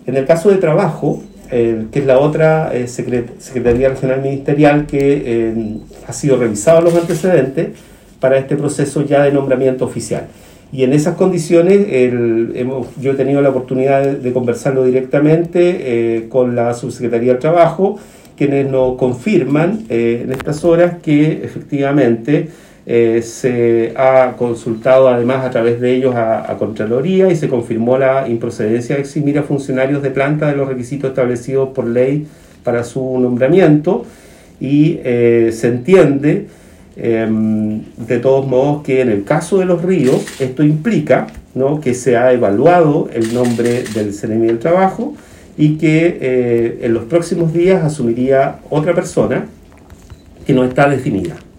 En el caso de trabajo, que es la otra Secretaría Regional Ministerial que ha sido revisado los antecedentes para este proceso ya de nombramiento oficial. Y en esas condiciones yo he tenido la oportunidad de conversarlo directamente con la Subsecretaría del Trabajo, quienes nos confirman en estas horas que efectivamente se ha consultado además a través de ellos a Contraloría y se confirmó la improcedencia de eximir a funcionarios de planta de los requisitos establecidos por ley para su nombramiento y se entiende de todos modos que en el caso de Los Ríos esto implica, ¿no?, que se ha evaluado el nombre del Ceremi del Trabajo y que en los próximos días asumiría otra persona que no está definida.